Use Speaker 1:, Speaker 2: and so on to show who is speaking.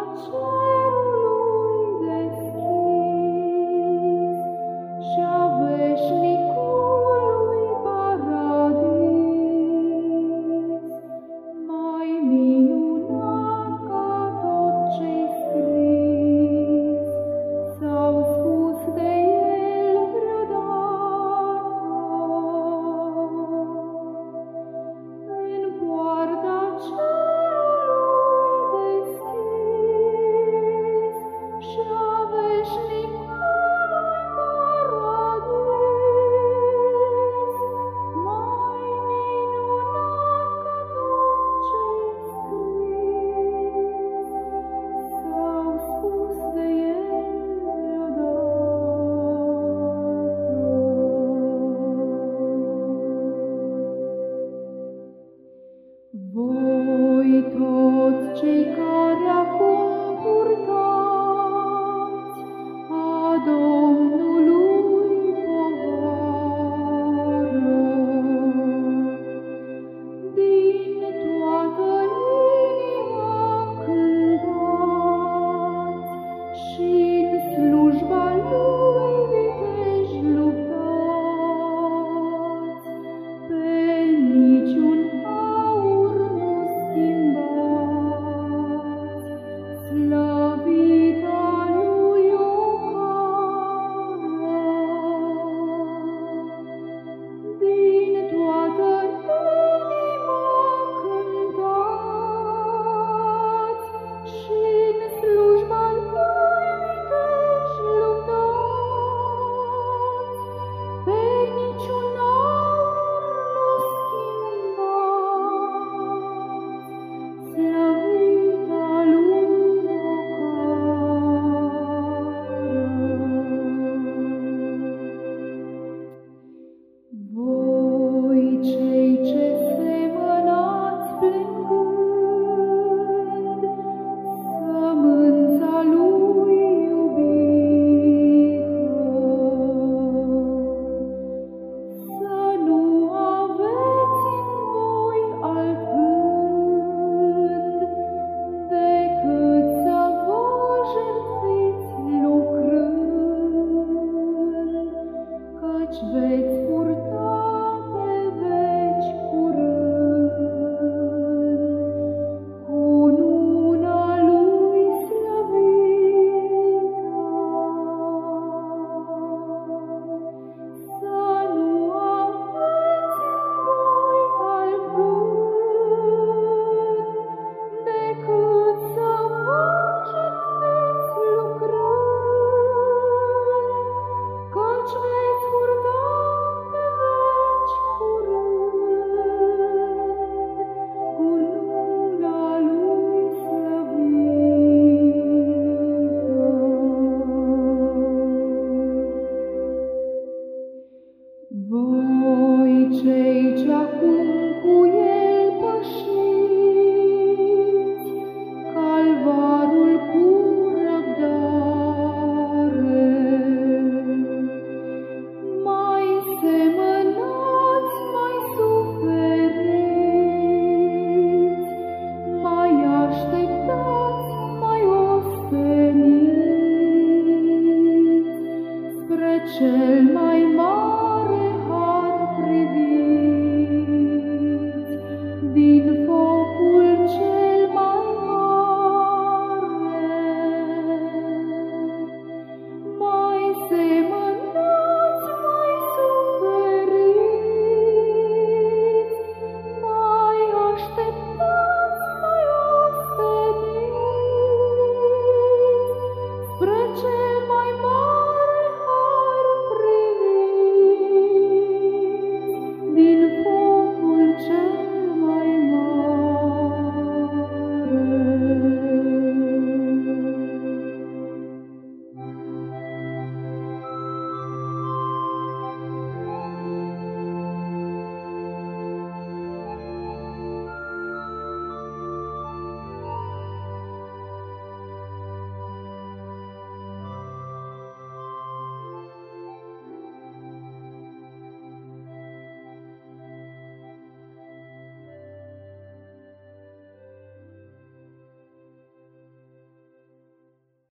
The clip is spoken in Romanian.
Speaker 1: Voi toți cei care acum purtați a Domnului povară, din toată inima cântați și-n slujba Lui viteji luptați, pe niciun aur nu schimbați, slăvita Lui ocară. Din toată inima cântați și-n slujba Lui viteji luptați, pe niciun aur nu schimbați, slăvita Lui ocară. Voi cei ce semănați plângând sămânța Lui iubită, să nu aveți în voi alt gând decât să vă jertfiți lucrând, căci veți purta pe veci curând cununa Lui slăvită. Să nu aveți în voi alt gând decât să vă jertfiți lucrând, căci veți purta pe veci curând cununa Lui slăvită. Voi cei ce acum cu El pășiți calvarul cu răbdare, mai semănați, mai suferiți, mai așteptați, mai osteniți spre cel mai